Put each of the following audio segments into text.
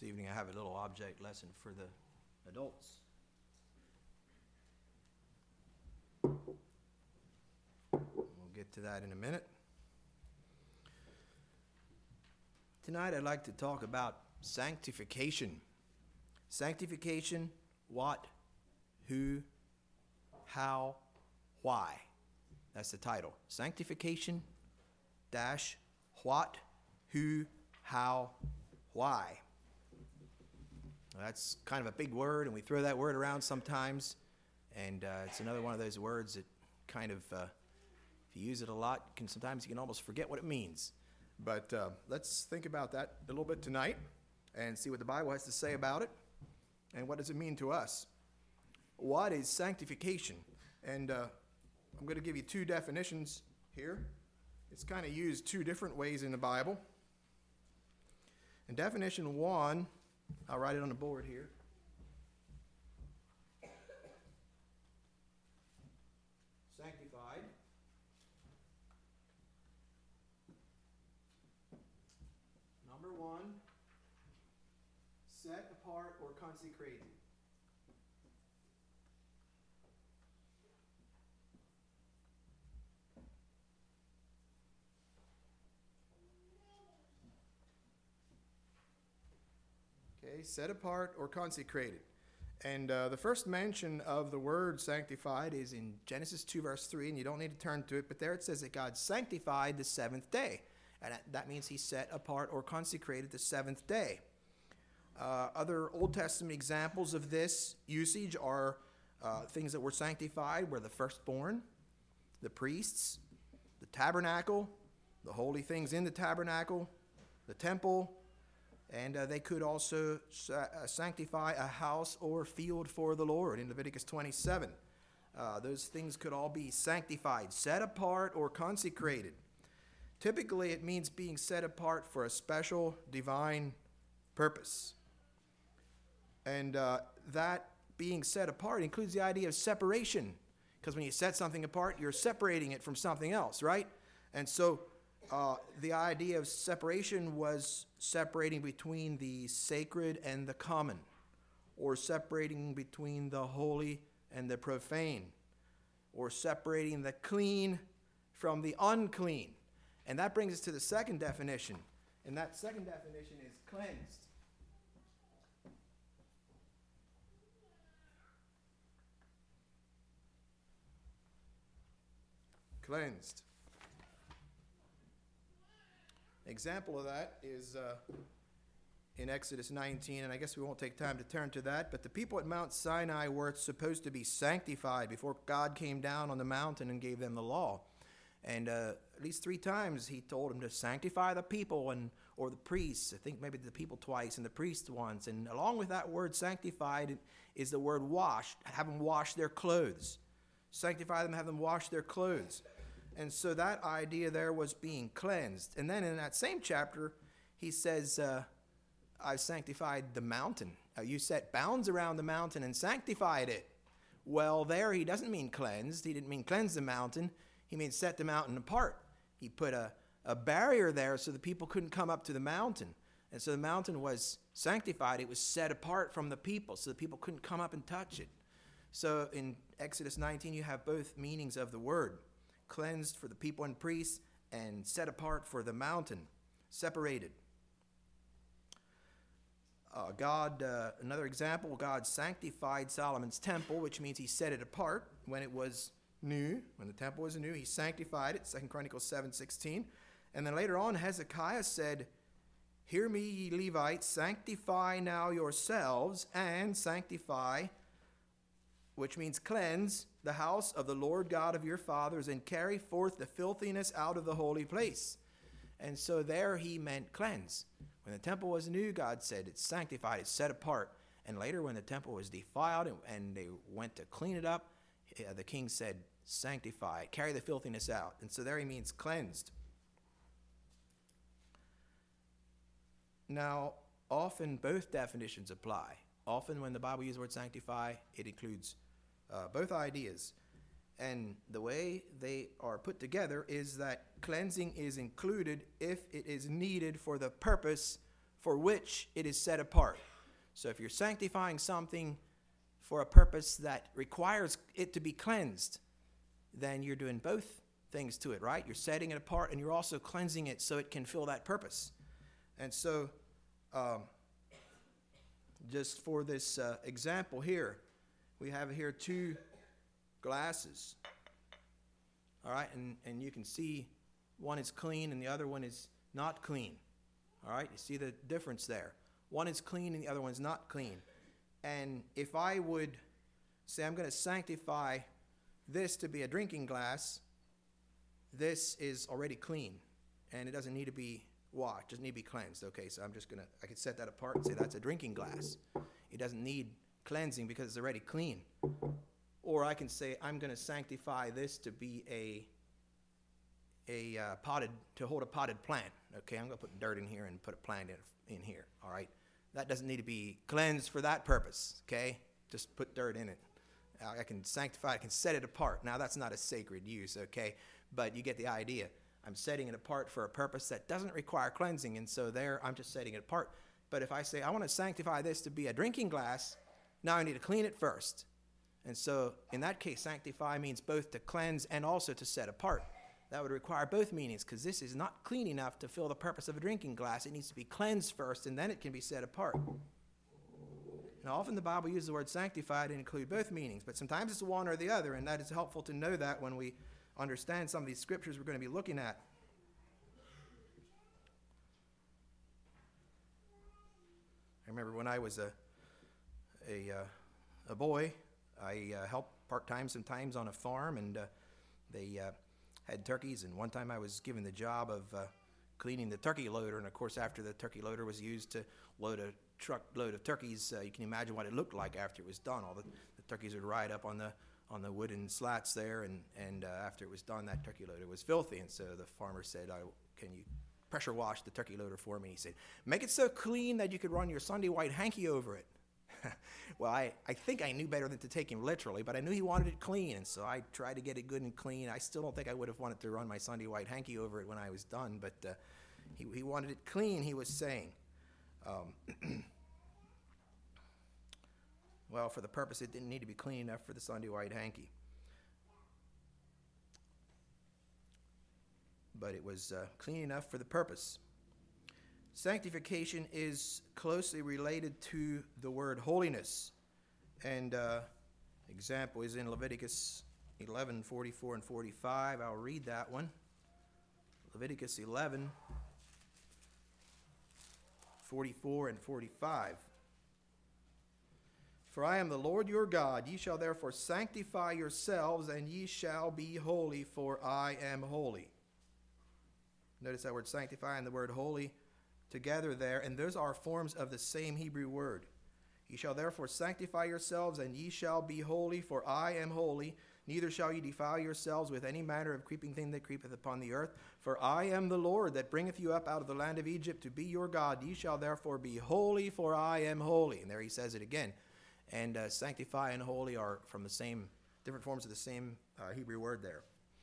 evening I have a little object lesson for the adults. We'll get to that in a minute. Tonight I'd like to talk about sanctification. Sanctification, what, who, how, why. That's the title. Sanctification dash what, who, how, why. That's kind of a big word, and we throw that word around sometimes, and it's another one of those words that kind of, if you use it a lot, sometimes you can almost forget what it means. But let's think about that a little bit tonight and see what the Bible has to say about it, and what does it mean to us. What is sanctification? And I'm going to give you two definitions here. It's kind of used two different ways in the Bible. In definition one, I'll write it on the board here. Sanctified. Number one, set apart or consecrated. Okay, set apart or consecrated. And the first mention of the word sanctified is in Genesis 2, verse 3, and you don't need to turn to it, but there it says that God sanctified the seventh day. And that means he set apart or consecrated the seventh day. Other Old Testament examples of this usage are things that were sanctified were the firstborn, the priests, the tabernacle, the holy things in the tabernacle, the temple, and they could also sanctify a house or field for the Lord in Leviticus 27. Those things could all be sanctified, set apart, or consecrated. Typically, it means being set apart for a special divine purpose. And that being set apart includes the idea of separation. Because when you set something apart, you're separating it from something else, right? And so the idea of separation was separating between the sacred and the common, or separating between the holy and the profane, or separating the clean from the unclean. And that brings us to the second definition, and that second definition is cleansed. Cleansed. An example of that is in Exodus 19, and I guess we won't take time to turn to that, but the people at Mount Sinai were supposed to be sanctified before God came down on the mountain and gave them the law. And at least 3 times he told them to sanctify the people or the priests. I think maybe the people twice and the priests once. And along with that word sanctified is the word washed, have them wash their clothes. Sanctify them, have them wash their clothes. And so that idea there was being cleansed. And then in that same chapter, he says, I've sanctified the mountain. You set bounds around the mountain and sanctified it. Well, there he doesn't mean cleansed. He didn't mean cleanse the mountain. He means set the mountain apart. He put a barrier there so the people couldn't come up to the mountain. And so the mountain was sanctified. It was set apart from the people so the people couldn't come up and touch it. So in Exodus 19, you have both meanings of the word. Cleansed for the people and priests, and set apart for the mountain, separated. Another example, God sanctified Solomon's temple, which means he set it apart when it was new. When the temple was new, he sanctified it, 2 Chronicles 7:16. And then later on, Hezekiah said, "Hear me, ye Levites, sanctify now yourselves, and sanctify," which means cleanse, "the house of the Lord God of your fathers, and carry forth the filthiness out of the holy place." And so there he meant cleanse. When the temple was new, God said it's sanctified, it's set apart. And later when the temple was defiled and they went to clean it up, the king said, sanctify, carry the filthiness out. And so there he means cleansed. Now, often both definitions apply. Often when the Bible uses the word sanctify, it includes both ideas. And the way they are put together is that cleansing is included if it is needed for the purpose for which it is set apart. So if you're sanctifying something for a purpose that requires it to be cleansed, then you're doing both things to it, right? You're setting it apart and you're also cleansing it so it can fill that purpose. And so just for this example here, we have here two glasses. All right, and you can see one is clean and the other one is not clean. All right, you see the difference there. One is clean and the other one's not clean. And if I would say I'm going to sanctify this to be a drinking glass, this is already clean and it doesn't need to be washed, doesn't need to be cleansed. Okay, so I could set that apart and say that's a drinking glass. It doesn't need cleansing because it's already clean. Or I can say I'm going to sanctify this to be to hold a potted plant. Okay, I'm going to put dirt in here and put a plant in here. All right, that doesn't need to be cleansed for that purpose. Okay, just put dirt in it. I can sanctify, I can set it apart. Now that's not a sacred use. Okay, but you get the idea. I'm setting it apart for a purpose that doesn't require cleansing, and so there I'm just setting it apart. But if I say I want to sanctify this to be a drinking glass, now I need to clean it first. And so in that case, sanctify means both to cleanse and also to set apart. That would require both meanings because this is not clean enough to fill the purpose of a drinking glass. It needs to be cleansed first and then it can be set apart. Now often the Bible uses the word sanctified to include both meanings, but sometimes it's one or the other, and that is helpful to know that when we understand some of these scriptures we're going to be looking at. I remember when I was a boy, I helped part-time sometimes on a farm, and they had turkeys, and one time I was given the job of cleaning the turkey loader, and of course after the turkey loader was used to load a truckload of turkeys, you can imagine what it looked like after it was done. All the turkeys would ride up on the wooden slats there, and after it was done, that turkey loader was filthy, and so the farmer said, can you pressure wash the turkey loader for me? He said, make it so clean that you could run your Sunday white hanky over it. Well, I think I knew better than to take him literally, but I knew he wanted it clean, and so I tried to get it good and clean. I still don't think I would have wanted to run my Sunday white hanky over it when I was done, but he wanted it clean, he was saying. Well, for the purpose, it didn't need to be clean enough for the Sunday white hanky. But it was clean enough for the purpose. Sanctification is closely related to the word holiness. And example is in Leviticus 11, 44 and 45. I'll read that one. Leviticus 11, 44 and 45. For I am the Lord your God. Ye shall therefore sanctify yourselves, and ye shall be holy, for I am holy. Notice that word sanctify and the word holy together there, and those are forms of the same Hebrew word. Ye shall therefore sanctify yourselves, and ye shall be holy, for I am holy. Neither shall ye defile yourselves with any manner of creeping thing that creepeth upon the earth. For I am the Lord that bringeth you up out of the land of Egypt to be your God. Ye shall therefore be holy, for I am holy. And there he says it again. And sanctify and holy are from the same, different forms of the same Hebrew word there.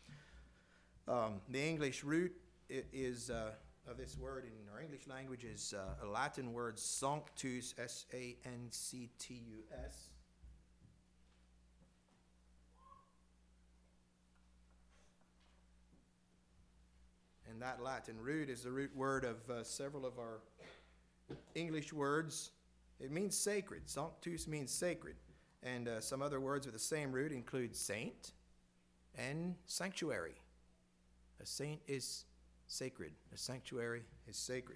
The English root is of this word in our English language is a Latin word sanctus, S-A-N-C-T-U-S. And that Latin root is the root word of several of our English words. It means sacred. Sanctus means sacred. And some other words with the same root include saint and sanctuary. A saint is sacred. A sanctuary is sacred.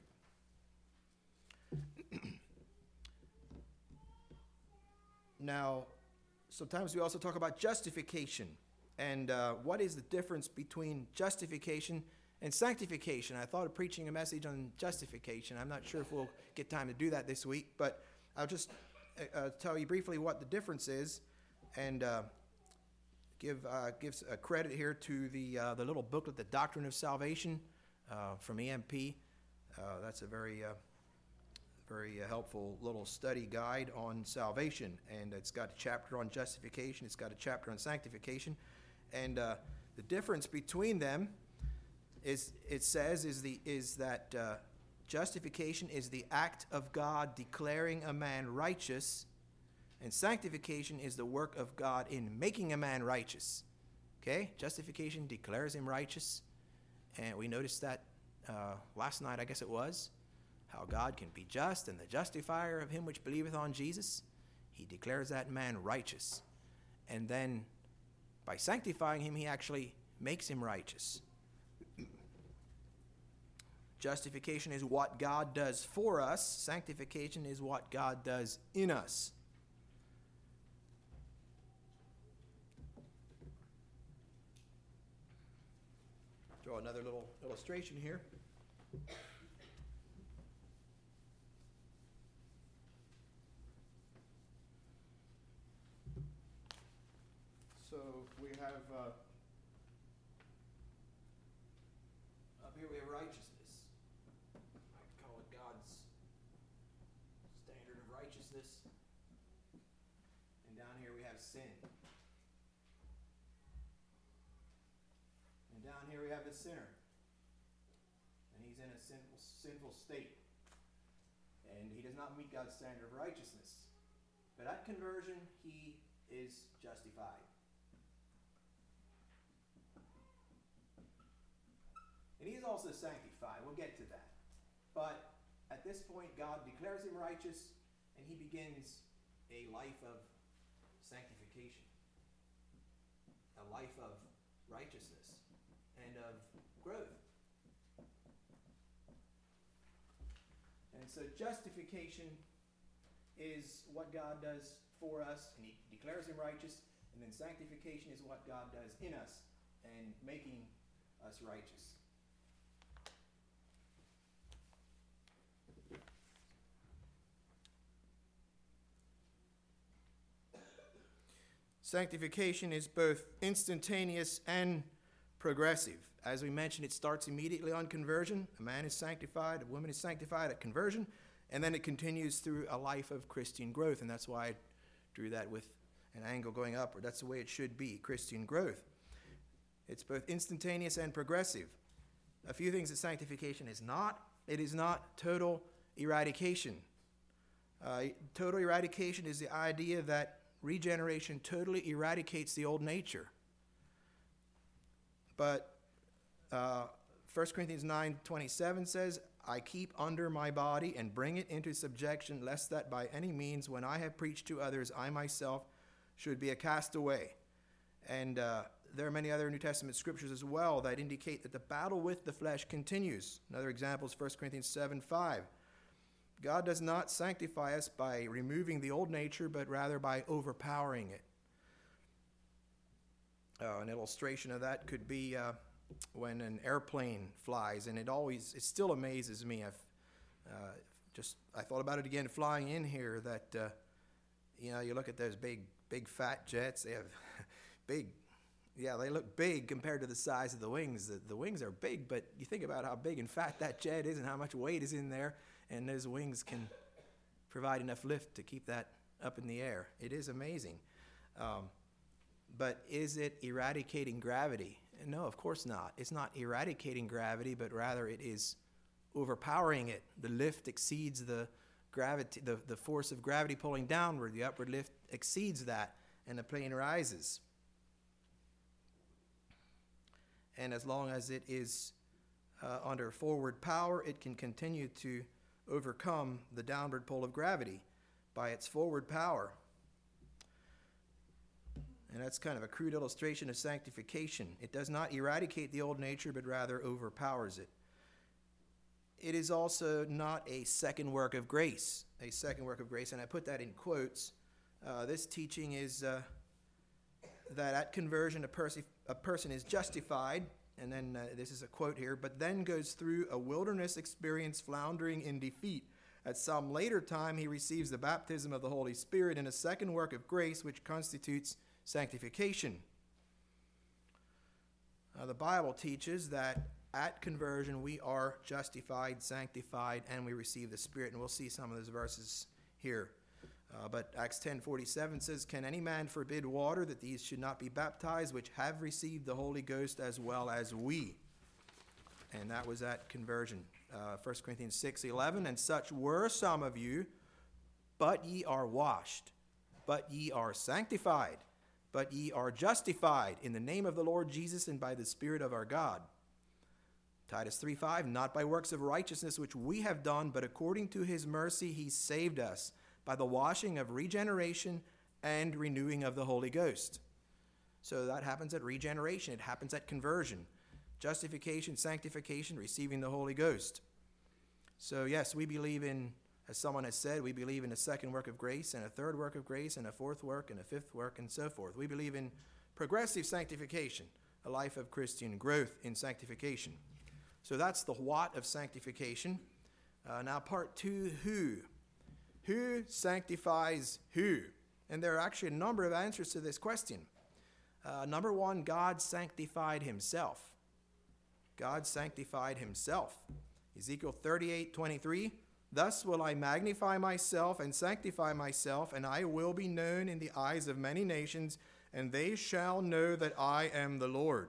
Now, sometimes we also talk about justification. And what is the difference between justification and sanctification? I thought of preaching a message on justification. I'm not sure if we'll get time to do that this week, but I'll just tell you briefly what the difference is, and gives a credit here to the little booklet, The Doctrine of Salvation, from EMP. That's a very helpful little study guide on salvation, and it's got a chapter on justification. It's got a chapter on sanctification, and the difference between them is that Justification is the act of God declaring a man righteous, and sanctification is the work of God in making a man righteous. Okay? Justification declares him righteous, and we noticed that last night, I guess it was, how God can be just and the justifier of him which believeth on Jesus. He declares that man righteous. And then by sanctifying him, he actually makes him righteous. Justification is what God does for us. Sanctification is what God does in us. Draw another little illustration here. So we have, up here we have righteousness. I call it God's standard of righteousness. And down here we have sin. And down here we have the sinner. And he's in a sinful state. And he does not meet God's standard of righteousness. But at conversion, he is justified. And he's also sanctified. We'll get to that. But at this point, God declares him righteous, and he begins a life of sanctification, a life of righteousness and of growth. And so justification is what God does for us, and he declares him righteous, and then sanctification is what God does in us and making us righteous. Sanctification is both instantaneous and progressive. As we mentioned, it starts immediately on conversion. A man is sanctified, a woman is sanctified at conversion, and then it continues through a life of Christian growth. And that's why I drew that with an angle going upward. That's the way it should be, Christian growth. It's both instantaneous and progressive. A few things that sanctification is not. It is not total eradication. Total eradication is the idea that regeneration totally eradicates the old nature. But 1 Corinthians 9:27 says, I keep under my body and bring it into subjection, lest that by any means, when I have preached to others, I myself should be a castaway. And there are many other New Testament scriptures as well that indicate that the battle with the flesh continues. Another example is 1 Corinthians 7:5. God does not sanctify us by removing the old nature, but rather by overpowering it. An illustration of that could be when an airplane flies, and it still amazes me. I thought about it again flying in here. That you look at those big fat jets. They have they look big compared to the size of the wings. The wings are big, but you think about how big and fat that jet is, and how much weight is in there. And those wings can provide enough lift to keep that up in the air. It is amazing. But is it eradicating gravity? No, of course not. It's not eradicating gravity, but rather it is overpowering it. The lift exceeds the gravity, the force of gravity pulling downward. The upward lift exceeds that, and the plane rises. And as long as it is under forward power, it can continue to overcome the downward pull of gravity by its forward power. And that's kind of a crude illustration of sanctification. It does not eradicate the old nature, but rather overpowers it. It is also not a second work of grace, and I put that in quotes. This teaching is that at conversion a person is justified, and then this is a quote here, but then goes through a wilderness experience floundering in defeat. At some later time, he receives the baptism of the Holy Spirit in a second work of grace, which constitutes sanctification. The Bible teaches that at conversion we are justified, sanctified, and we receive the Spirit, and we'll see some of those verses here. But Acts 10:47 says, Can any man forbid water that these should not be baptized, which have received the Holy Ghost as well as we? And that was at conversion. 1 Corinthians 6:11, and such were some of you, but ye are washed, but ye are sanctified, but ye are justified in the name of the Lord Jesus and by the Spirit of our God. Titus 3:5, not by works of righteousness which we have done, but according to his mercy he saved us by the washing of regeneration and renewing of the Holy Ghost. So that happens at regeneration. It happens at conversion. Justification, sanctification, receiving the Holy Ghost. So yes, we believe in, as someone has said, we believe in a second work of grace and a third work of grace and a fourth work and a fifth work and so forth. We believe in progressive sanctification, a life of Christian growth in sanctification. So that's the what of sanctification. Now part 2, who? Who sanctifies who? And there are actually a number of answers to this question. Number 1, God sanctified himself. God sanctified himself. Ezekiel 38:23, thus will I magnify myself and sanctify myself, and I will be known in the eyes of many nations, and they shall know that I am the Lord.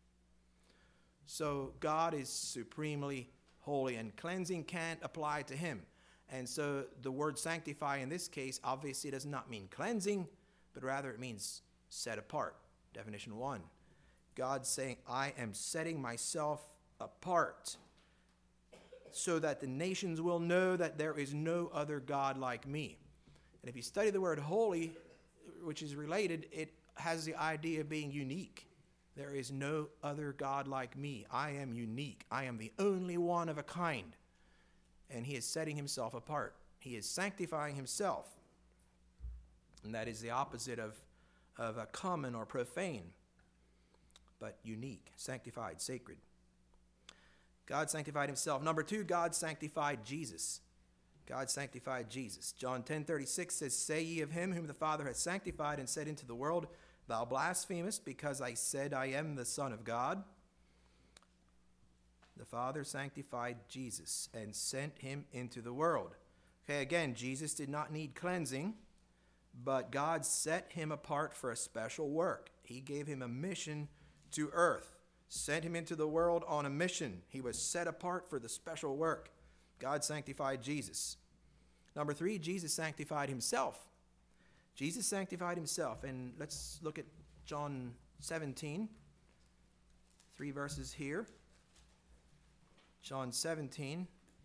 So God is supremely holy, and cleansing can't apply to him. And so the word sanctify in this case obviously does not mean cleansing, but rather it means set apart. Definition 1. God's saying, I am setting myself apart so that the nations will know that there is no other God like me. And if you study the word holy, which is related, it has the idea of being unique. There is no other God like me. I am unique. I am the only one of a kind. And he is setting himself apart. He is sanctifying himself. And that is the opposite of a common or profane, but unique, sanctified, sacred. God sanctified himself. Number 2, God sanctified Jesus. God sanctified Jesus. John 10:36 says, say ye of him whom the Father hath sanctified and set into the world, thou blasphemest, because I said I am the Son of God. The Father sanctified Jesus and sent him into the world. Okay, again, Jesus did not need cleansing, but God set him apart for a special work. He gave him a mission to earth, sent him into the world on a mission. He was set apart for the special work. God sanctified Jesus. Number 3, Jesus sanctified himself. Jesus sanctified himself. And let's look at John 17, 3 verses here. John 17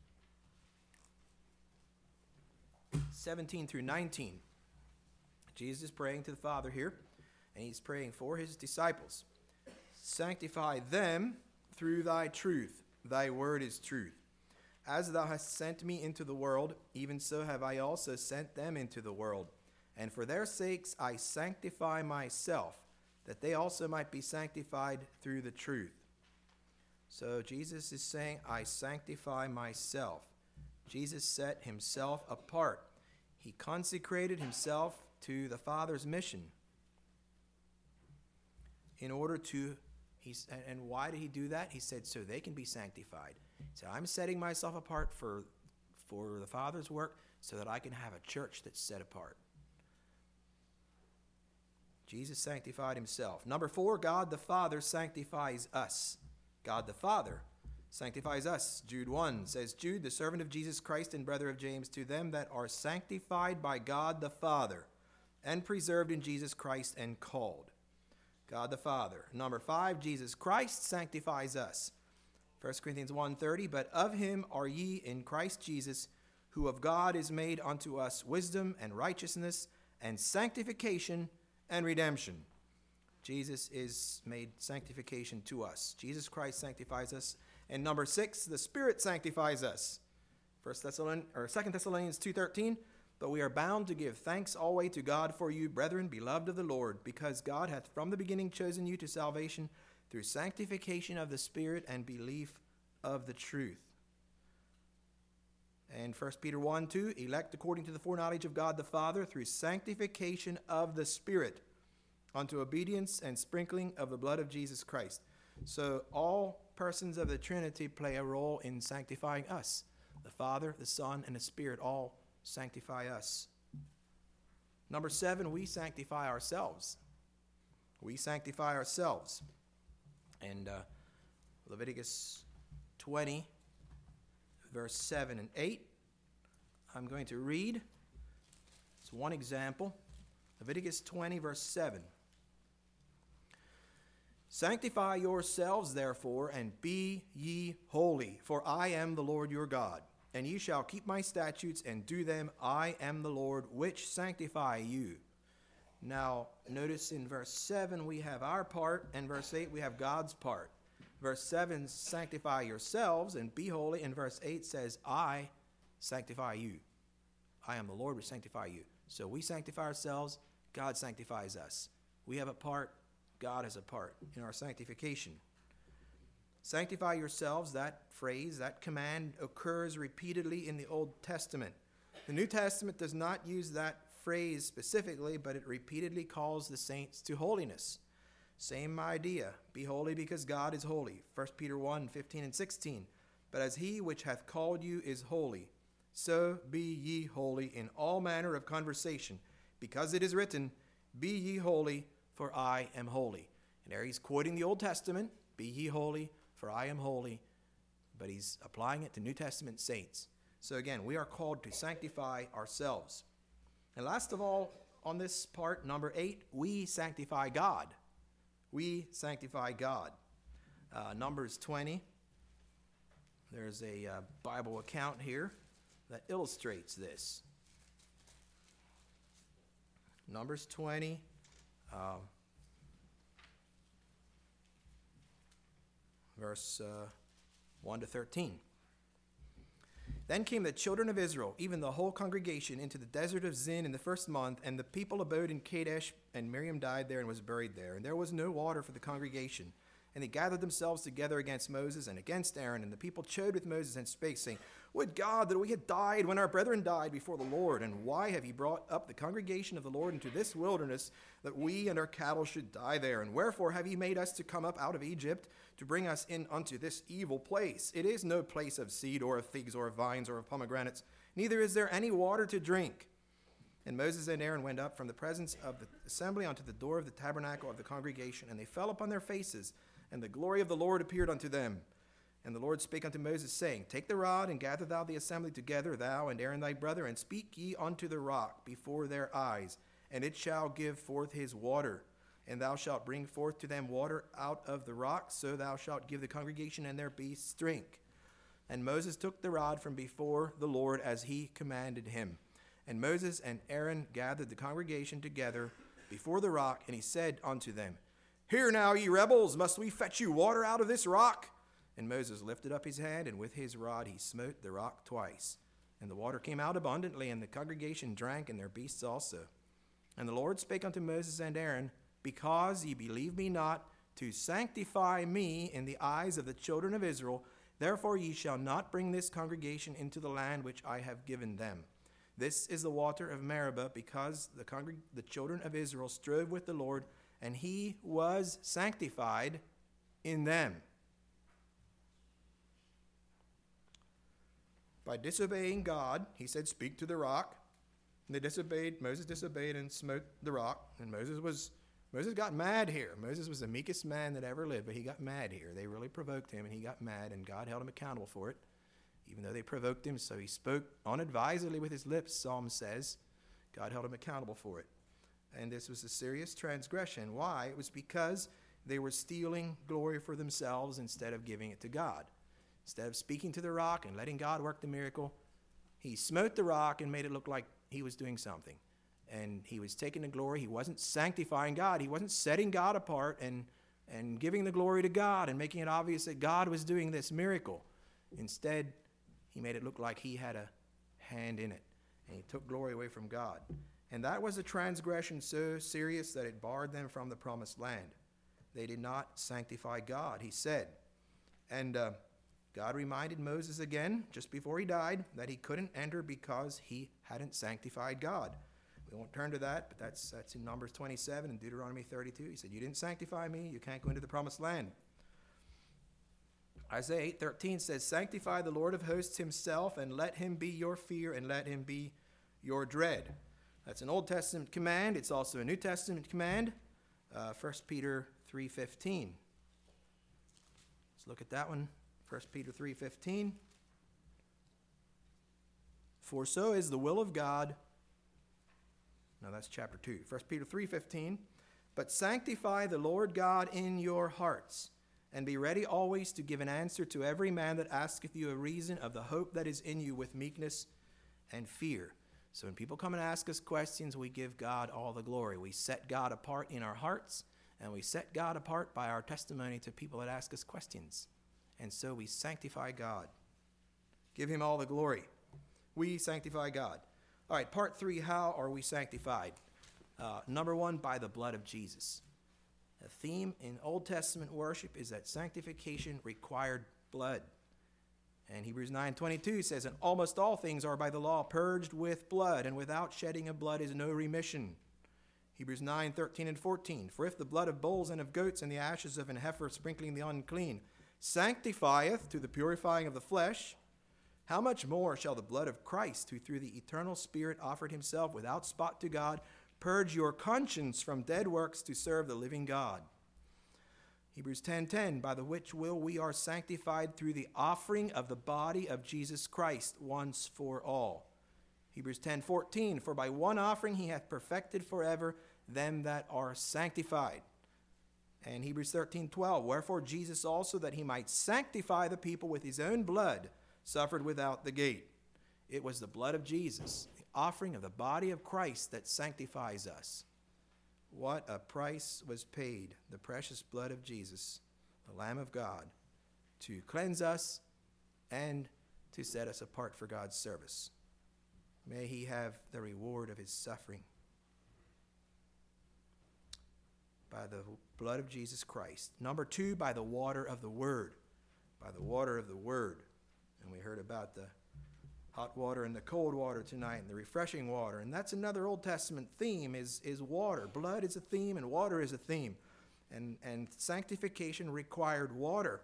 through 19. Jesus is praying to the Father here, and he's praying for his disciples. Sanctify them through thy truth. Thy word is truth. As thou hast sent me into the world, even so have I also sent them into the world. And for their sakes I sanctify myself, that they also might be sanctified through the truth. So Jesus is saying, I sanctify myself. Jesus set himself apart. He consecrated himself to the Father's mission in order to, and why did he do that? He said, so they can be sanctified. So I'm setting myself apart for the Father's work so that I can have a church that's set apart. Jesus sanctified himself. Number 4, God the Father sanctifies us. God the Father sanctifies us. Jude 1 says, Jude, the servant of Jesus Christ and brother of James, to them that are sanctified by God the Father and preserved in Jesus Christ and called. God the Father. Number 5, Jesus Christ sanctifies us. 1 Corinthians 1:30, but of him are ye in Christ Jesus, who of God is made unto us wisdom and righteousness and sanctification and redemption. Jesus is made sanctification to us. Jesus Christ sanctifies us. And number 6, the Spirit sanctifies us. 2 Thessalonians 2:13, but we are bound to give thanks always to God for you, brethren, beloved of the Lord, because God hath from the beginning chosen you to salvation through sanctification of the Spirit and belief of the truth. And 1 Peter 1:2, elect according to the foreknowledge of God the Father through sanctification of the Spirit unto obedience and sprinkling of the blood of Jesus Christ. So all persons of the Trinity play a role in sanctifying us. The Father, the Son, and the Spirit all sanctify us. Number 7, we sanctify ourselves. We sanctify ourselves. And Leviticus 20, verse 7 and 8. I'm going to read. It's one example. Leviticus 20, verse 7. Sanctify yourselves, therefore, and be ye holy, for I am the Lord your God. And ye shall keep my statutes and do them. I am the Lord which sanctify you. Now, notice in verse 7 we have our part, and verse 8 we have God's part. Verse 7, sanctify yourselves and be holy. And verse 8 says, I sanctify you. I am the Lord which sanctify you. So we sanctify ourselves, God sanctifies us. We have a part, God has a part in our sanctification. Sanctify yourselves, that phrase, that command occurs repeatedly in the Old Testament. The New Testament does not use that phrase specifically, but it repeatedly calls the saints to holiness. Same idea. Be holy because God is holy. 1 Peter 1, 15 and 16. But as he which hath called you is holy, so be ye holy in all manner of conversation, because it is written, be ye holy, for I am holy. And there he's quoting the Old Testament, be ye holy, for I am holy. But he's applying it to New Testament saints. So again, we are called to sanctify ourselves. And last of all, on this part, number 8, we sanctify God. We sanctify God. Numbers 20. There's a Bible account here that illustrates this. Numbers 20. Verse 1 to 13. Then came the children of Israel, even the whole congregation, into the desert of Zin in the first month, and the people abode in Kadesh, and Miriam died there and was buried there. And there was no water for the congregation. And they gathered themselves together against Moses and against Aaron. And the people chode with Moses and spake, saying, Would God that we had died when our brethren died before the Lord! And why have ye brought up the congregation of the Lord into this wilderness, that we and our cattle should die there? And wherefore have ye made us to come up out of Egypt, to bring us in unto this evil place? It is no place of seed, or of figs, or of vines, or of pomegranates, neither is there any water to drink. And Moses and Aaron went up from the presence of the assembly unto the door of the tabernacle of the congregation, and they fell upon their faces, and the glory of the Lord appeared unto them. And the Lord spake unto Moses, saying, Take the rod, and gather thou the assembly together, thou and Aaron thy brother, and speak ye unto the rock before their eyes, and it shall give forth his water. And thou shalt bring forth to them water out of the rock, so thou shalt give the congregation and their beasts drink. And Moses took the rod from before the Lord as he commanded him. And Moses and Aaron gathered the congregation together before the rock, and he said unto them, Hear now, ye rebels, must we fetch you water out of this rock? And Moses lifted up his hand, and with his rod he smote the rock twice. And the water came out abundantly, and the congregation drank, and their beasts also. And the Lord spake unto Moses and Aaron, Because ye believe me not, to sanctify me in the eyes of the children of Israel, therefore ye shall not bring this congregation into the land which I have given them. This is the water of Meribah, because the children of Israel strove with the Lord, and he was sanctified in them. By disobeying God, he said, Speak to the rock. And they disobeyed. Moses disobeyed and smote the rock. And Moses got mad here. Moses was the meekest man that ever lived, but he got mad here. They really provoked him, and he got mad, and God held him accountable for it, even though they provoked him. So he spoke unadvisedly with his lips, Psalm says. God held him accountable for it. And this was a serious transgression. Why? It was because they were stealing glory for themselves instead of giving it to God. Instead of speaking to the rock and letting God work the miracle, he smote the rock and made it look like he was doing something. And he was taking the glory. He wasn't sanctifying God. He wasn't setting God apart and giving the glory to God and making it obvious that God was doing this miracle. Instead, he made it look like he had a hand in it. And he took glory away from God. And that was a transgression so serious that it barred them from the promised land. They did not sanctify God, he said. And God reminded Moses again, just before he died, that he couldn't enter because he hadn't sanctified God. We won't turn to that, but that's in Numbers 27 and Deuteronomy 32. He said, You didn't sanctify me, you can't go into the promised land. Isaiah 8:13 says, Sanctify the Lord of hosts himself, and let him be your fear, and let him be your dread. That's an Old Testament command. It's also a New Testament command. 1 Peter 3:15. Let's look at that one. 1 Peter 3:15. For so is the will of God. No, that's chapter 2. 1 Peter 3:15. But sanctify the Lord God in your hearts, and be ready always to give an answer to every man that asketh you a reason of the hope that is in you with meekness and fear. So when people come and ask us questions, we give God all the glory. We set God apart in our hearts, and we set God apart by our testimony to people that ask us questions. And so we sanctify God. Give him all the glory. We sanctify God. All right, part 3, how are we sanctified? Number 1, by the blood of Jesus. The theme in Old Testament worship is that sanctification required blood. And Hebrews 9:22 says, and almost all things are by the law purged with blood, and without shedding of blood is no remission. Hebrews 9:13 and 14, for if the blood of bulls and of goats and the ashes of an heifer sprinkling the unclean sanctifieth to the purifying of the flesh, how much more shall the blood of Christ, who through the eternal Spirit offered himself without spot to God, purge your conscience from dead works to serve the living God? Hebrews 10:10, by the which will we are sanctified through the offering of the body of Jesus Christ once for all. Hebrews 10:14, for by one offering he hath perfected forever them that are sanctified. And Hebrews 13:12, wherefore Jesus also, that he might sanctify the people with his own blood, suffered without the gate. It was the blood of Jesus, the offering of the body of Christ, that sanctifies us. What a price was paid, the precious blood of Jesus, the Lamb of God, to cleanse us and to set us apart for God's service. May he have the reward of his suffering. By the blood of Jesus Christ. Number 2, by the water of the Word. By the water of the Word. And we heard about the hot water and the cold water tonight, and the refreshing water. And that's another Old Testament theme, is water. Blood is a theme, and water is a theme. And sanctification required water.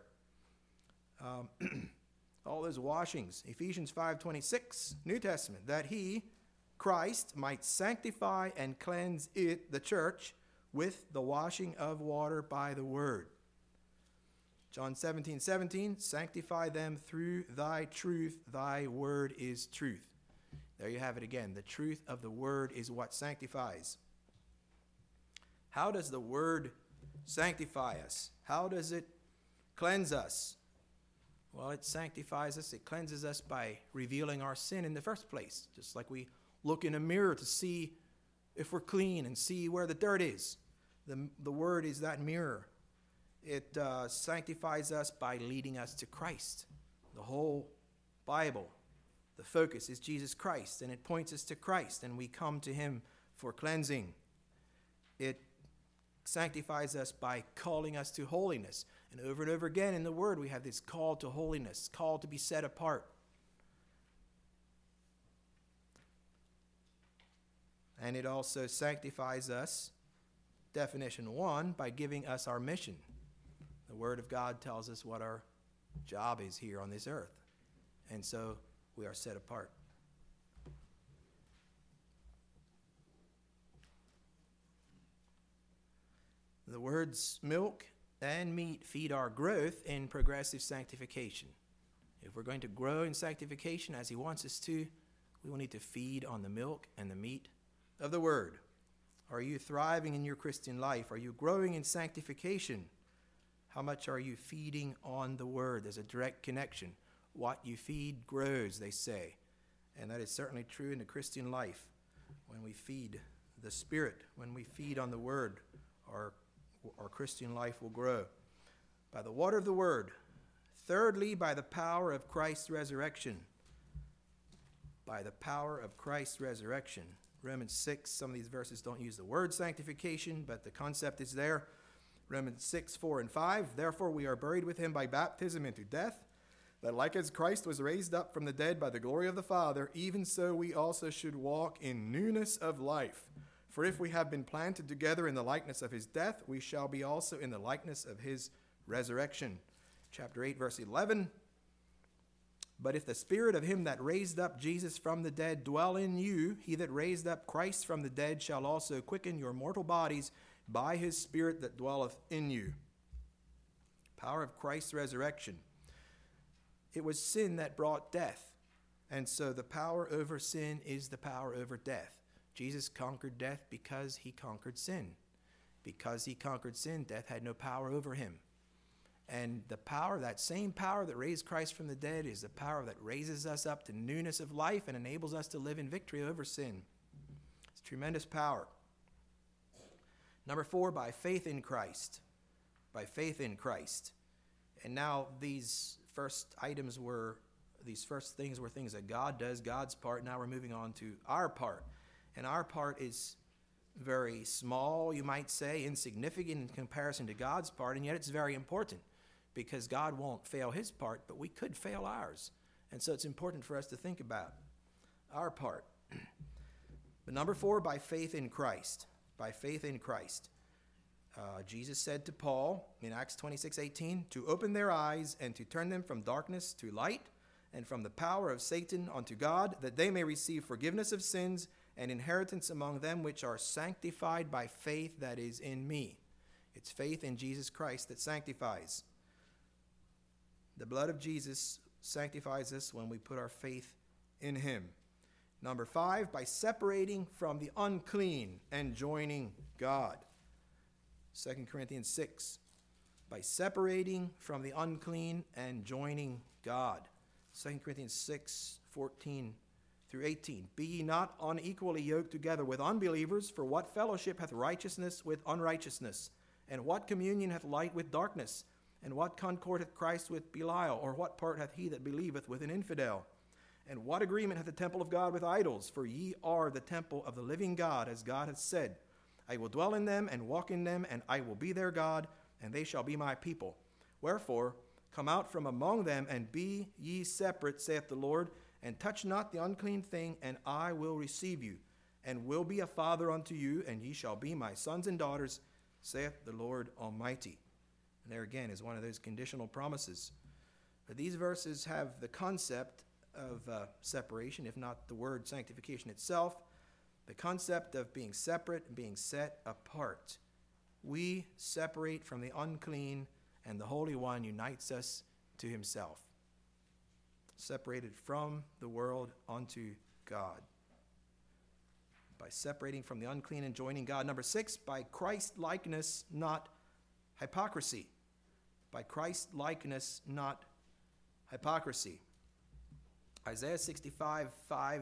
All those washings. Ephesians 5:26, New Testament, that he, Christ, might sanctify and cleanse it, the church, with the washing of water by the word. John 17:17, sanctify them through thy truth. Thy word is truth. There you have it again. The truth of the word is what sanctifies. How does the word sanctify us? How does it cleanse us? Well, it sanctifies us. It cleanses us by revealing our sin in the first place. Just like we look in a mirror to see if we're clean and see where the dirt is. The word is that mirror. It sanctifies us by leading us to Christ. The whole Bible, the focus is Jesus Christ, and it points us to Christ, and we come to him for cleansing. It sanctifies us by calling us to holiness. And over again in the Word, we have this call to holiness, call to be set apart. And it also sanctifies us, definition 1, by giving us our mission. The Word of God tells us what our job is here on this earth. And so we are set apart. The words milk and meat feed our growth in progressive sanctification. If we're going to grow in sanctification as he wants us to, we will need to feed on the milk and the meat of the Word. Are you thriving in your Christian life? Are you growing in sanctification? How much are you feeding on the Word? There's a direct connection. What you feed grows, they say. And that is certainly true in the Christian life. When we feed the Spirit, when we feed on the Word, our Christian life will grow. By the water of the Word. Thirdly, by the power of Christ's resurrection. By the power of Christ's resurrection. Romans 6, some of these verses don't use the word sanctification, but the concept is there. Romans 6, 4 and 5. Therefore we are buried with him by baptism into death, that like as Christ was raised up from the dead by the glory of the Father, even so we also should walk in newness of life. For if we have been planted together in the likeness of his death, we shall be also in the likeness of his resurrection. Chapter 8, verse 11. But if the spirit of him that raised up Jesus from the dead dwell in you, he that raised up Christ from the dead shall also quicken your mortal bodies by his Spirit that dwelleth in you. Power of Christ's resurrection. It was sin that brought death. And so the power over sin is the power over death. Jesus conquered death because he conquered sin. Because he conquered sin, death had no power over him. And the power, that same power that raised Christ from the dead, is the power that raises us up to newness of life and enables us to live in victory over sin. It's tremendous power. Number 4, by faith in Christ. By faith in Christ. And now these first things were things that God does, God's part. Now we're moving on to our part. And our part is very small, you might say, insignificant in comparison to God's part, and yet it's very important because God won't fail his part, but we could fail ours. And so it's important for us to think about our part. But number 4, by faith in Christ. By faith in Christ. Jesus said to Paul in Acts 26:18, to open their eyes and to turn them from darkness to light and from the power of Satan unto God, that they may receive forgiveness of sins and inheritance among them which are sanctified by faith that is in me. It's faith in Jesus Christ that sanctifies. The blood of Jesus sanctifies us when we put our faith in him. Number 5, by separating from the unclean and joining God. 2 Corinthians 6, by separating from the unclean and joining God. 2 Corinthians 6, 14 through 18. Be ye not unequally yoked together with unbelievers, for what fellowship hath righteousness with unrighteousness? And what communion hath light with darkness? And what concord hath Christ with Belial? Or what part hath he that believeth with an infidel? And what agreement hath the temple of God with idols? For ye are the temple of the living God, as God hath said, I will dwell in them and walk in them, and I will be their God, and they shall be my people. Wherefore, come out from among them, and be ye separate, saith the Lord, and touch not the unclean thing, and I will receive you, and will be a father unto you, and ye shall be my sons and daughters, saith the Lord Almighty. And there again is one of those conditional promises. But these verses have the concept of separation, if not the word sanctification itself, the concept of being separate and being set apart. We separate from the unclean, and the Holy One unites us to himself. Separated from the world unto God. By separating from the unclean and joining God. Number 6, by Christ-likeness, not hypocrisy. By Christ-likeness, not hypocrisy. Isaiah 65:5,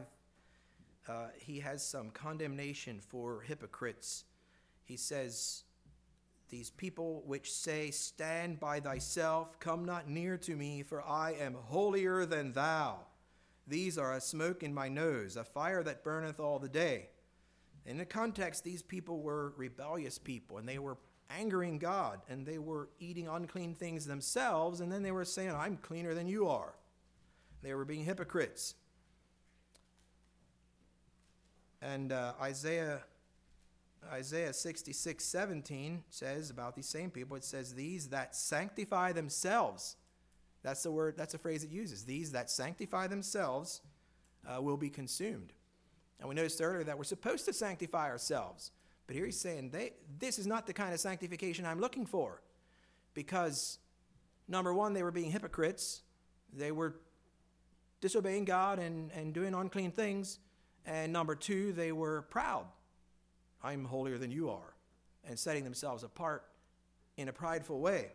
he has some condemnation for hypocrites. He says, these people which say, stand by thyself, come not near to me, for I am holier than thou. These are a smoke in my nose, a fire that burneth all the day. In the context, these people were rebellious people, and they were angering God, and they were eating unclean things themselves, and then they were saying, I'm cleaner than you are. They were being hypocrites. And Isaiah 66:17 says about these same people, it says, these that sanctify themselves. That's the word, that's a phrase it uses. These that sanctify themselves will be consumed. And we noticed earlier that we're supposed to sanctify ourselves. But here he's saying, this is not the kind of sanctification I'm looking for. Because, number 1, they were being hypocrites. They were disobeying God and doing unclean things. And number 2, they were proud. I'm holier than you are. And setting themselves apart in a prideful way.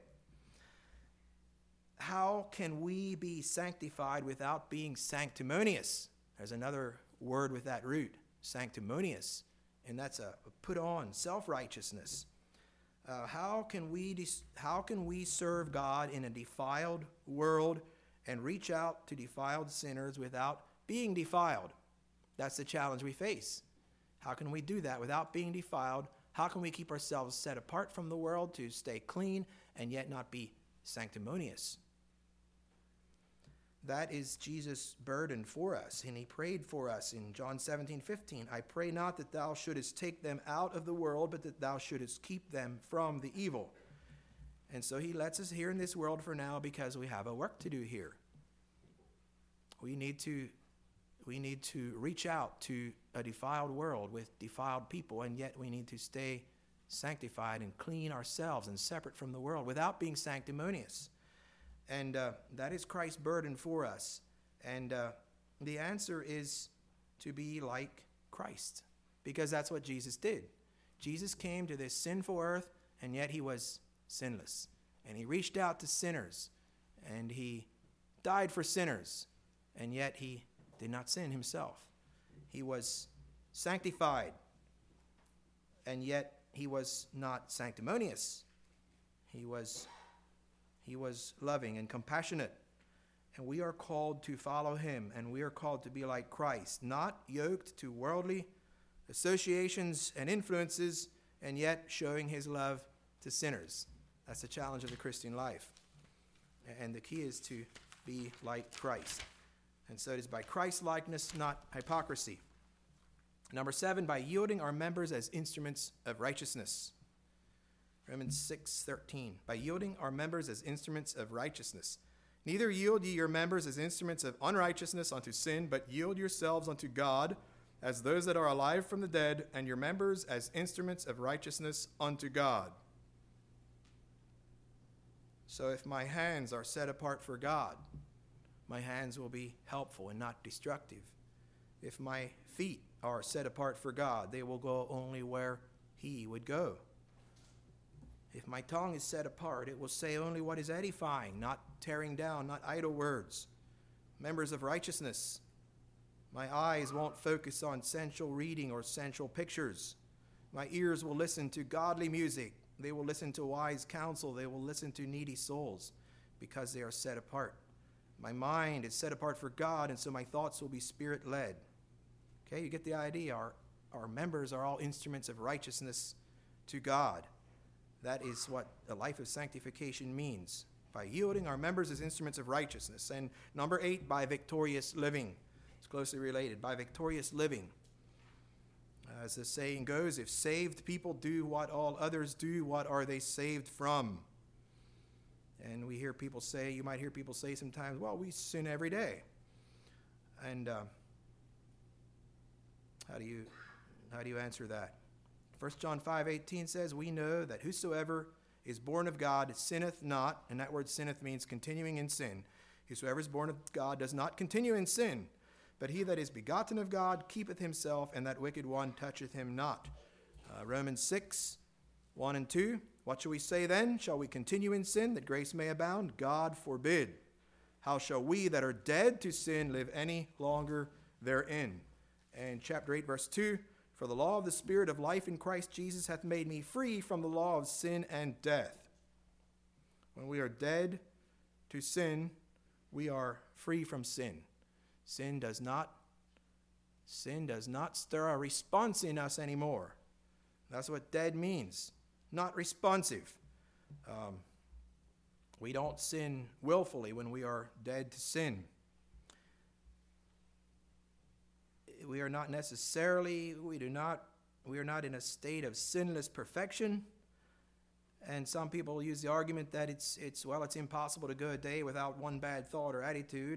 How can we be sanctified without being sanctimonious? There's another word with that root, sanctimonious. And that's a put on, self-righteousness. How can we serve God in a defiled world and reach out to defiled sinners without being defiled? That's the challenge we face. How can we do that without being defiled? How can we keep ourselves set apart from the world to stay clean and yet not be sanctimonious? That is Jesus' burden for us, and he prayed for us in John 17:15. I pray not that thou shouldest take them out of the world, but that thou shouldest keep them from the evil. And so he lets us here in this world for now because we have a work to do here. We need to reach out to a defiled world with defiled people, and yet we need to stay sanctified and clean ourselves and separate from the world without being sanctimonious. And that is Christ's burden for us. And The answer is to be like Christ, because that's what Jesus did. Jesus came to this sinful earth, and yet he was sinless. And he reached out to sinners, and he died for sinners, and yet he did not sin himself. He was sanctified, and yet he was not sanctimonious. He was loving and compassionate. And we are called to follow him, and we are called to be like Christ, not yoked to worldly associations and influences, and yet showing his love to sinners. That's the challenge of the Christian life. And the key is to be like Christ. And so it is by Christ-likeness, not hypocrisy. Number 7, by yielding our members as instruments of righteousness. Romans 6:13, by yielding our members as instruments of righteousness. Neither yield ye your members as instruments of unrighteousness unto sin, but yield yourselves unto God as those that are alive from the dead, and your members as instruments of righteousness unto God. So if my hands are set apart for God, my hands will be helpful and not destructive. If my feet are set apart for God, they will go only where he would go. If my tongue is set apart, it will say only what is edifying, not tearing down, not idle words. Members of righteousness, my eyes won't focus on sensual reading or sensual pictures. My ears will listen to godly music. They will listen to wise counsel. They will listen to needy souls because they are set apart. My mind is set apart for God, and so my thoughts will be spirit-led. Okay, you get the idea. Our members are all instruments of righteousness to God. That is what a life of sanctification means, by yielding our members as instruments of righteousness. And number 8, by victorious living. It's closely related, by victorious living. As the saying goes, if saved people do what all others do, what are they saved from? And we hear people say, you might hear people say sometimes, well, we sin every day. And how do you answer that? 1 John 5:18 says, we know that whosoever is born of God sinneth not, and that word sinneth means continuing in sin. Whosoever is born of God does not continue in sin, but he that is begotten of God keepeth himself, and that wicked one toucheth him not. Romans 6:1 and 2, what shall we say then? Shall we continue in sin that grace may abound? God forbid. How shall we that are dead to sin live any longer therein? And chapter 8, verse 2, for the law of the Spirit of life in Christ Jesus hath made me free from the law of sin and death. When we are dead to sin, we are free from sin. Sin does not stir a response in us anymore. That's what dead means, not responsive. We don't sin willfully when we are dead to sin. We are not in a state of sinless perfection. And some people use the argument that it's impossible to go a day without one bad thought or attitude,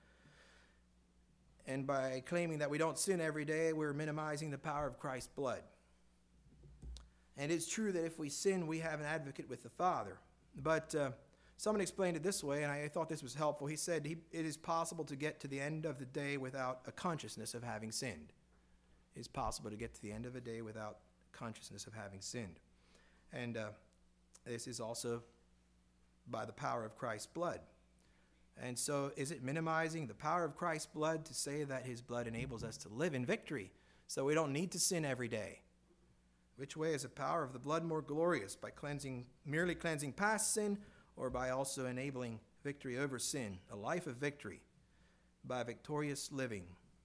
and by claiming that we don't sin every day, we're minimizing the power of Christ's blood. And it's true that if we sin, we have an advocate with the Father. But someone explained it this way, and I thought this was helpful. He said it is possible to get to the end of the day without a consciousness of having sinned. It is possible to get to the end of a day without consciousness of having sinned. And this is also by the power of Christ's blood. And so is it minimizing the power of Christ's blood to say that his blood enables us to live in victory so we don't need to sin every day? Which way is the power of the blood more glorious, by merely cleansing past sin, or by also enabling victory over sin, a life of victory? By victorious living,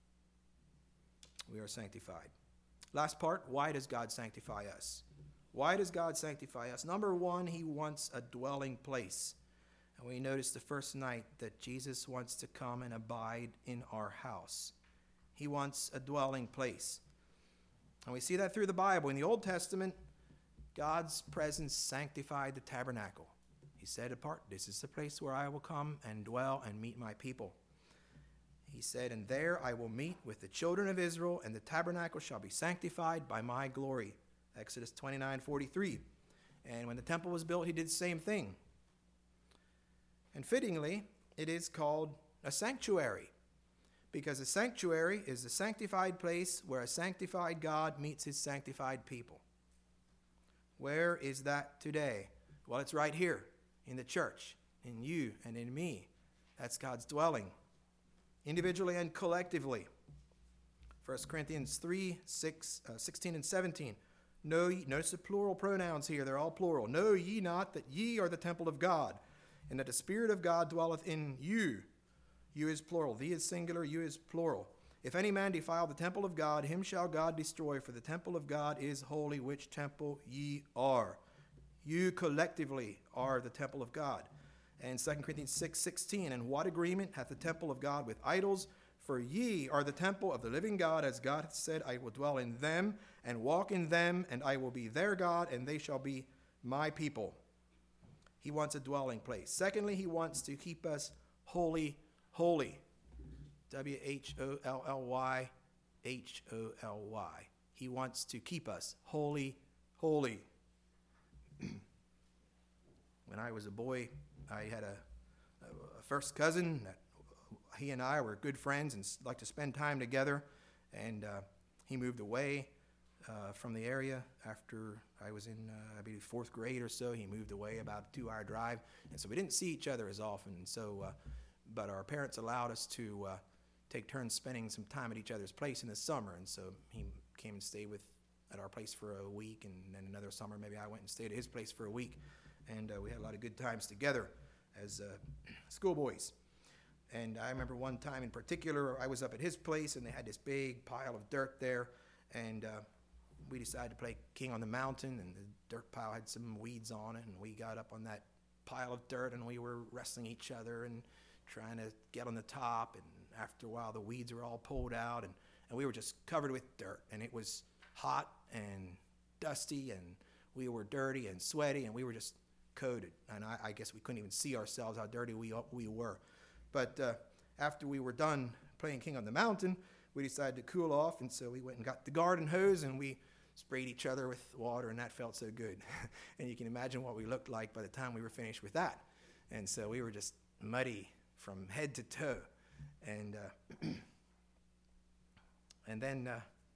we are sanctified. Last part, why does God sanctify us? Why does God sanctify us? Number 1, he wants a dwelling place. And we noticed the first night that Jesus wants to come and abide in our house. He wants a dwelling place. And we see that through the Bible. In the Old Testament, God's presence sanctified the tabernacle. He set apart, this is the place where I will come and dwell and meet my people. He said, and there I will meet with the children of Israel, and the tabernacle shall be sanctified by my glory. Exodus 29:43. And when the temple was built, he did the same thing. And fittingly, it is called a sanctuary, Because a sanctuary is a sanctified place where a sanctified God meets his sanctified people. Where is that today? Well, it's right here in the church, in you and in me. That's God's dwelling, individually and collectively. 1 Corinthians 3, 16 and 17. Notice the plural pronouns here. They're all plural. Know ye not that ye are the temple of God, and that the Spirit of God dwelleth in you. You is plural. Thee is singular. You is plural. If any man defile the temple of God, him shall God destroy, for the temple of God is holy, which temple ye are. You collectively are the temple of God. And 2 Corinthians 6, 16. And what agreement hath the temple of God with idols? For ye are the temple of the living God, as God hath said, I will dwell in them and walk in them, and I will be their God, and they shall be my people. He wants a dwelling place. Secondly, he wants to keep us holy. Holy. W-H-O-L-L-Y, H-O-L-Y. He wants to keep us holy. When I was a boy, I had a first cousin that he and I were good friends and liked to spend time together. And he moved away from the area after I was in, I believe, 4th grade or so. He moved away about a 2-hour drive. And so we didn't see each other as often. So but our parents allowed us to take turns spending some time at each other's place in the summer. And so he came and stayed at our place for a week, and then another summer maybe I went and stayed at his place for a week. And we had a lot of good times together as schoolboys. And I remember one time in particular, I was up at his place, and they had this big pile of dirt there, and we decided to play King on the Mountain, and the dirt pile had some weeds on it, and we got up on that pile of dirt, and we were wrestling each other and trying to get on the top, and after a while the weeds were all pulled out, and we were just covered with dirt, and it was hot and dusty, and we were dirty and sweaty, and we were just coated, and I guess we couldn't even see ourselves how dirty we were. But after we were done playing King on the Mountain, we decided to cool off, and so we went and got the garden hose, and we sprayed each other with water, and that felt so good. And you can imagine what we looked like by the time we were finished with that. And so we were just muddy from head to toe. And and then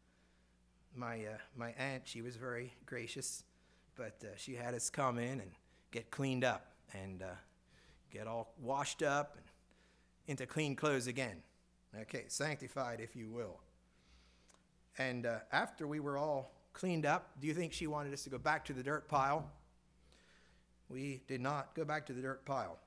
my aunt, she was very gracious, but she had us come in and get cleaned up and get all washed up and into clean clothes again. Okay, sanctified, if you will. And after we were all cleaned up, do you think she wanted us to go back to the dirt pile? We did not go back to the dirt pile.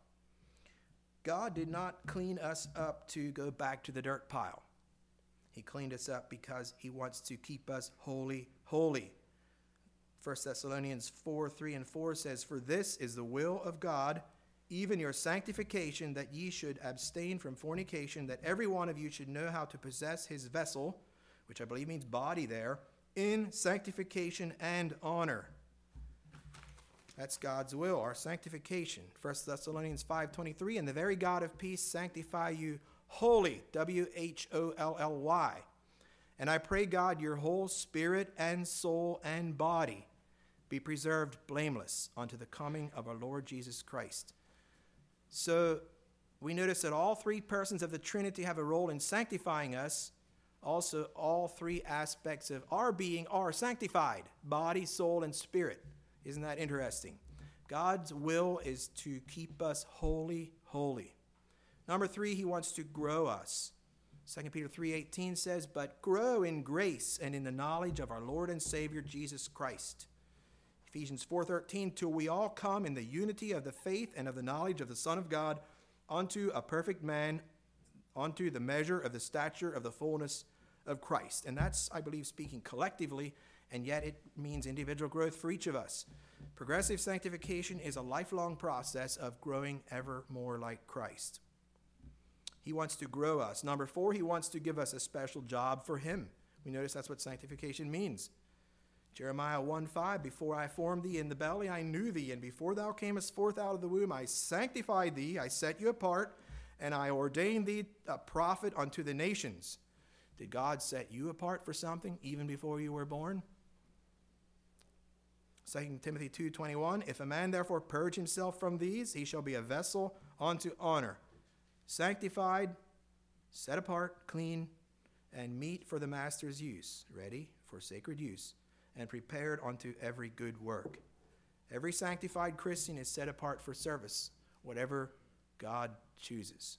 God did not clean us up to go back to the dirt pile. He cleaned us up because he wants to keep us holy. 1 Thessalonians 4, 3 and 4 says, For this is the will of God, even your sanctification, that ye should abstain from fornication, that every one of you should know how to possess his vessel, which I believe means body there, in sanctification and honor. That's God's will, our sanctification. 1 Thessalonians 5:23, and the very God of peace sanctify you wholly, W-H-O-L-L-Y. And I pray God your whole spirit and soul and body be preserved blameless unto the coming of our Lord Jesus Christ. So we notice that all three persons of the Trinity have a role in sanctifying us. Also, all three aspects of our being are sanctified, body, soul, and spirit. Isn't that interesting? God's will is to keep us holy. Number 3, he wants to grow us. 2 Peter 3:18 says, but grow in grace and in the knowledge of our Lord and Savior Jesus Christ. Ephesians 4:13, till we all come in the unity of the faith and of the knowledge of the Son of God, unto a perfect man, unto the measure of the stature of the fullness of Christ. And that's, I believe, speaking collectively, and yet it means individual growth for each of us. Progressive sanctification is a lifelong process of growing ever more like Christ. He wants to grow us. Number 4, he wants to give us a special job for him. We notice that's what sanctification means. Jeremiah 1:5, before I formed thee in the belly, I knew thee, and before thou camest forth out of the womb, I sanctified thee, I set you apart, and I ordained thee a prophet unto the nations. Did God set you apart for something even before you were born? 2 Timothy 2:21, if a man therefore purge himself from these, he shall be a vessel unto honor, sanctified set apart, clean, and meet for the master's use, ready for sacred use, and prepared unto every good work. Every sanctified Christian is set apart for service, whatever God chooses.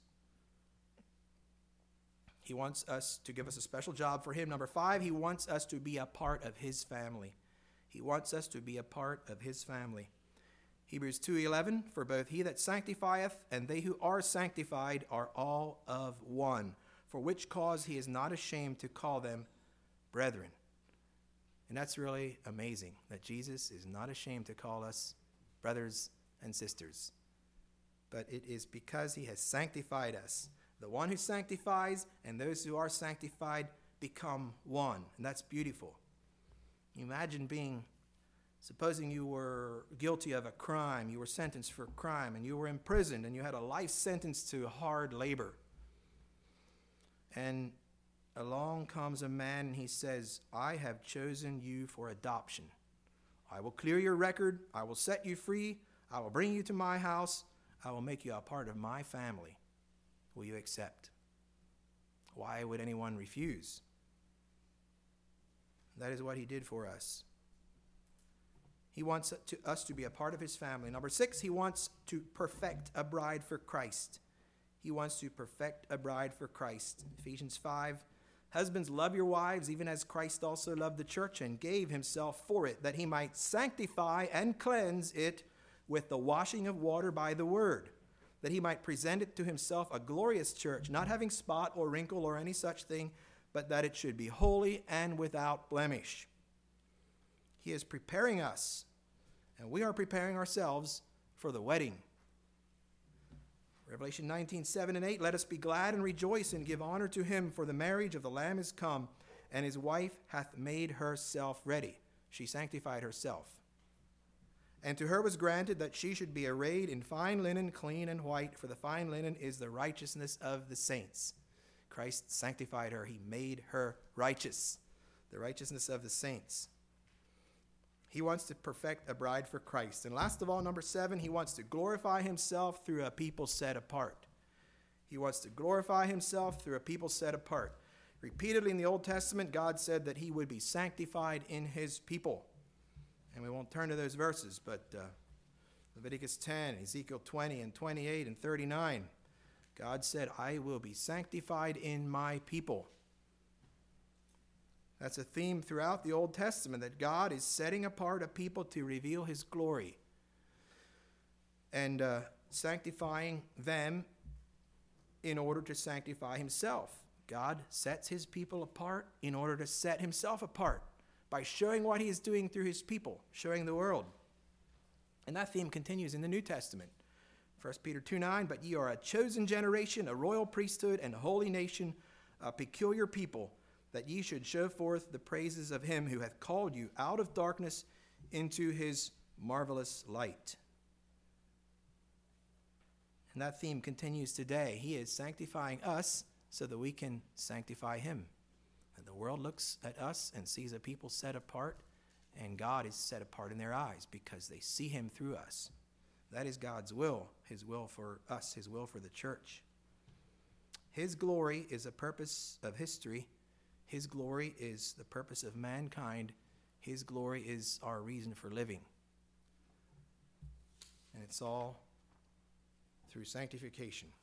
He wants us to give us a special job for him. Number 5, he wants us to be a part of his family. He wants us to be a part of his family. Hebrews 2:11, for both he that sanctifieth and they who are sanctified are all of one, for which cause he is not ashamed to call them brethren. And that's really amazing, that Jesus is not ashamed to call us brothers and sisters. But it is because he has sanctified us. The one who sanctifies and those who are sanctified become one. And that's beautiful. Imagine supposing you were guilty of a crime, you were sentenced for a crime, and you were imprisoned, and you had a life sentence to hard labor. And along comes a man, and he says, I have chosen you for adoption. I will clear your record. I will set you free. I will bring you to my house. I will make you a part of my family. Will you accept? Why would anyone refuse? That is what he did for us. He wants us to be a part of his family. Number 6, he wants to perfect a bride for Christ. He wants to perfect a bride for Christ. Ephesians 5, husbands, love your wives, even as Christ also loved the church and gave himself for it, that he might sanctify and cleanse it with the washing of water by the word, that he might present it to himself a glorious church, not having spot or wrinkle or any such thing, but that it should be holy and without blemish. He is preparing us, and we are preparing ourselves for the wedding. Revelation 19:7 and 8, let us be glad and rejoice and give honor to him, for the marriage of the Lamb is come, and his wife hath made herself ready. She sanctified herself. And to her was granted that she should be arrayed in fine linen, clean and white, for the fine linen is the righteousness of the saints. Christ sanctified her. He made her righteous, the righteousness of the saints. He wants to perfect a bride for Christ. And last of all, number 7, he wants to glorify himself through a people set apart. He wants to glorify himself through a people set apart. Repeatedly in the Old Testament, God said that he would be sanctified in his people. And we won't turn to those verses, but Leviticus 10, Ezekiel 20 and 28 and 39, God said, I will be sanctified in my people. That's a theme throughout the Old Testament, that God is setting apart a people to reveal his glory and sanctifying them in order to sanctify himself. God sets his people apart in order to set himself apart by showing what he is doing through his people, showing the world. And that theme continues in the New Testament. 1 Peter 2:9, but ye are a chosen generation, a royal priesthood, and a holy nation, a peculiar people, that ye should show forth the praises of him who hath called you out of darkness into his marvelous light. And that theme continues today. He is sanctifying us so that we can sanctify him. And the world looks at us and sees a people set apart, and God is set apart in their eyes because they see him through us. That is God's will, his will for us, his will for the church. His glory is a purpose of history. His glory is the purpose of mankind. His glory is our reason for living. And it's all through sanctification.